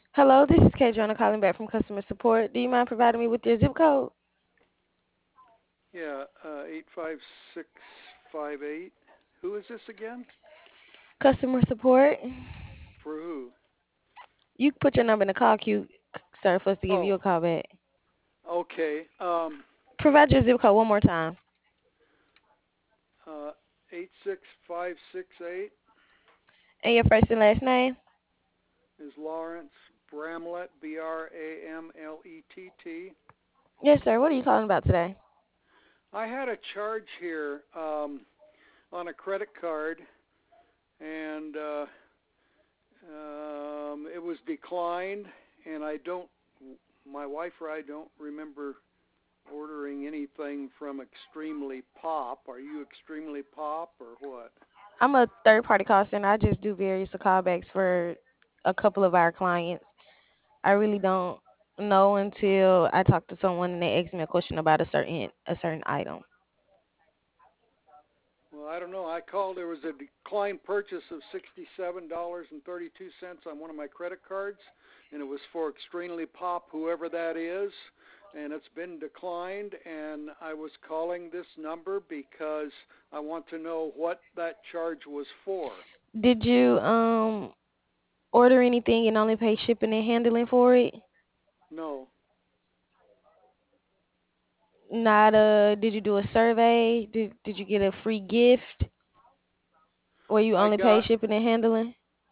Hello, this is Kadrona calling back from customer support. Do you mind providing me with your zip code? Yeah, 85658. Who is this again? Customer support? For who? You can put your number in the call queue, sir, for us to give you Oh, a call back. okay. Provide your zip code one more time. Uh, 86568 And your first and last name? is Lawrence Bramlett, Bramlett. Yes, sir. What are you calling about today? I had a charge here on a credit card, and it was declined, and my wife or I don't remember ordering anything from Extremely Pop. Are you Extremely Pop or what? I'm a third party call center. I just do various callbacks for a couple of our clients. I really don't know until I talk to someone and they ask me a question about a certain item. Well, I don't know. I called. There was a declined purchase of $67.32 on one of my credit cards, and it was for Extremely Pop, whoever that is, and it's been declined. And I was calling this number because I want to know what that charge was for. Did you order anything and only pay shipping and handling for it? No, Not did you do a survey? Did you get a free gift or you I only pay got shipping and handling?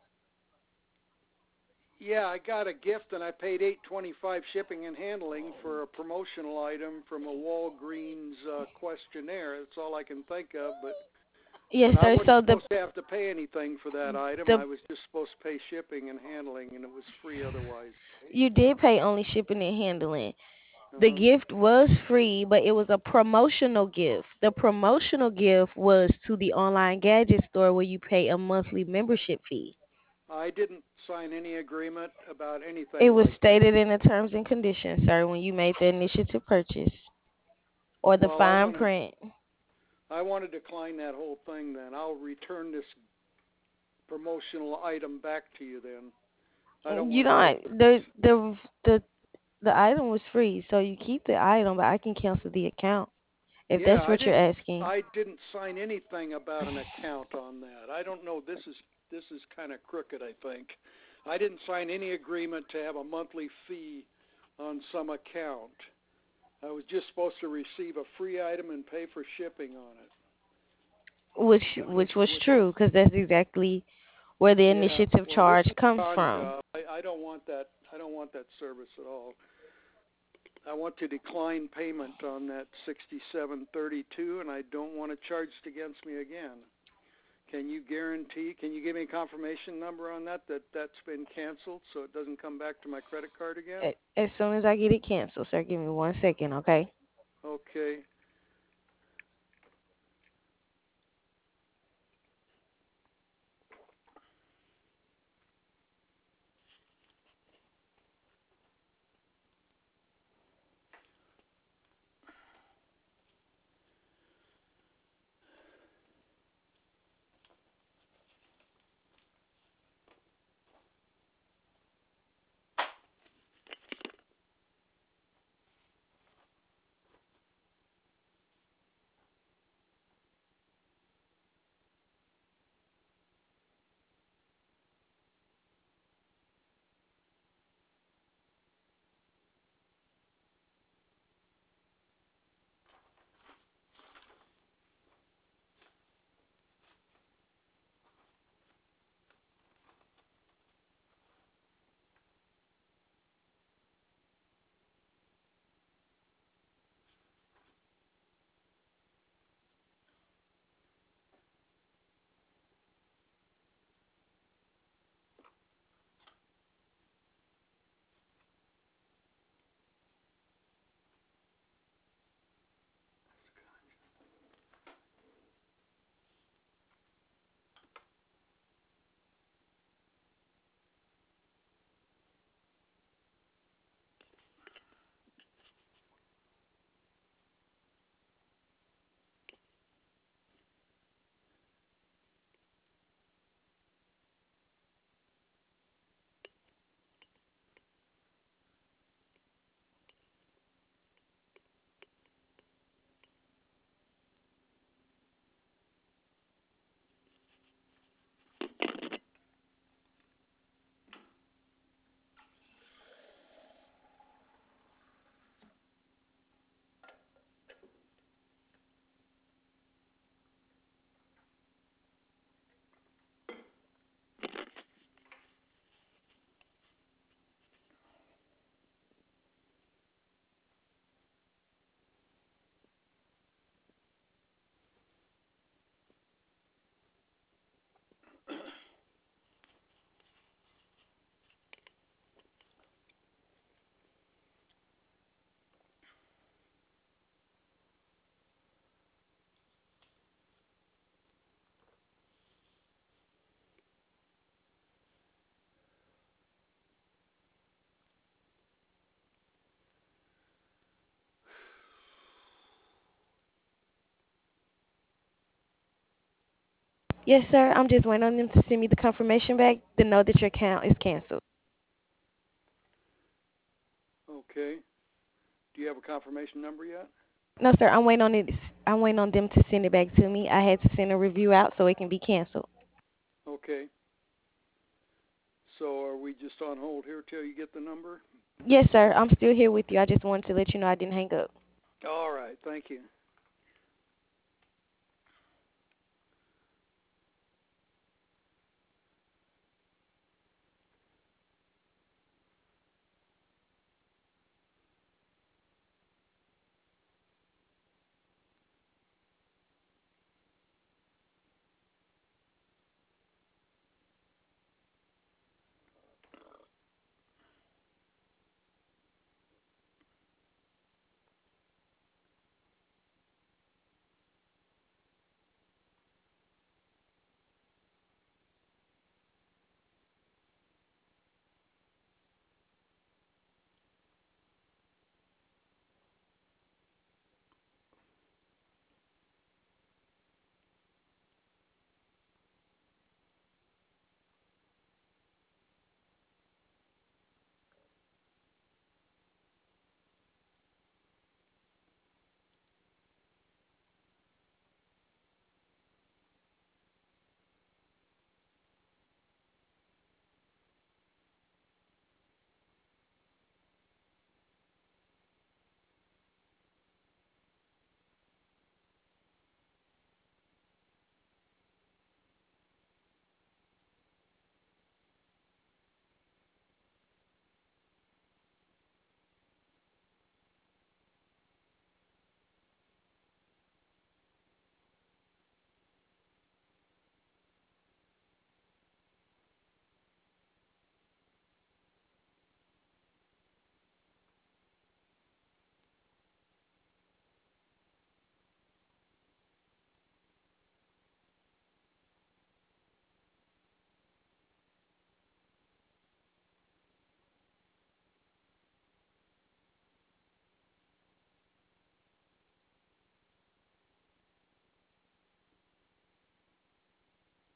Yeah, I got a gift and I paid $8.25 shipping and handling for a promotional item from a Walgreens questionnaire. That's all I can think of, but Yes, I sir. wasn't So supposed to have to pay anything for that item. the I was just supposed to pay shipping and handling, and it was free otherwise. you did pay only shipping and handling. The Uh-huh. gift was free, but it was a promotional gift. The promotional gift was to the online gadget store where you pay a monthly membership fee. I didn't sign any agreement about It anything was like that. stated in the terms and conditions, sir, when you made the initiative purchase or the Well, fine print. I want to decline that whole thing then. I'll return this promotional item back to you then. I don't You want that don't service. the item was free, so you keep the item, but I can cancel the account if Yeah, that's what you're asking. I didn't sign anything about an account on that. I don't know. This is kind of crooked, I think. I didn't sign any agreement to have a monthly fee on some account. I was just supposed to receive a free item and pay for shipping on it. Which was true because that's exactly where the Yeah. initiative Well, this is charge a comes con from. job. I don't want that. I don't want that service at all. I want to decline payment on that 6732, and I don't want it charged against me again. Can you guarantee, can you give me a confirmation number on that that's been canceled so it doesn't come back to my credit card again? As soon as I get it canceled, sir, give me 1 second, okay? Okay. Yes, sir. I'm just waiting on them to send me the confirmation back to know that your account is canceled. Okay. Do you have a confirmation number yet? No, sir. I'm waiting on it. I'm waiting on them to send it back to me. I had to send a review out so it can be canceled. Okay. So are we just on hold here till you get the number? Yes, sir. I'm still here with you. I just wanted to let you know I didn't hang up. All right. Thank you.